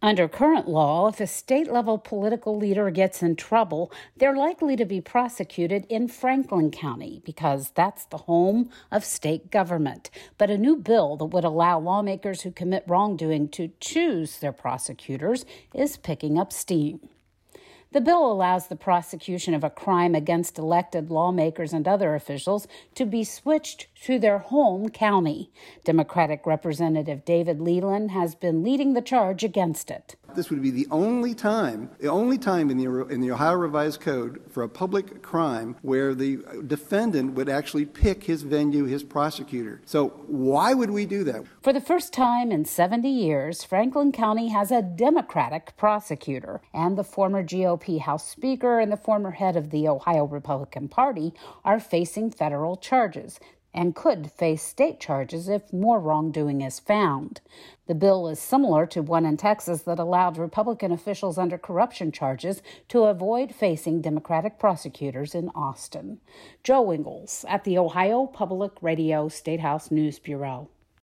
Under current law, if a state-level political leader gets in trouble, they're likely to be prosecuted in Franklin County because that's the home of state government. But a new bill that would allow lawmakers who commit wrongdoing to choose their prosecutors is picking up steam. The bill allows the prosecution of a crime against elected lawmakers and other officials to be switched to their home county. Democratic Representative David Leland has been leading the charge against it. This would be the only time in the Ohio Revised Code for a public crime where the defendant would actually pick his venue, his prosecutor. So why would we do that? For the first time in 70 years, Franklin County has a Democratic prosecutor, and the former GOP House Speaker and the former head of the Ohio Republican Party are facing federal charges and could face state charges if more wrongdoing is found. The bill is similar to one in Texas that allowed Republican officials under corruption charges to avoid facing Democratic prosecutors in Austin. Joe Ingles at the Ohio Public Radio Statehouse News Bureau.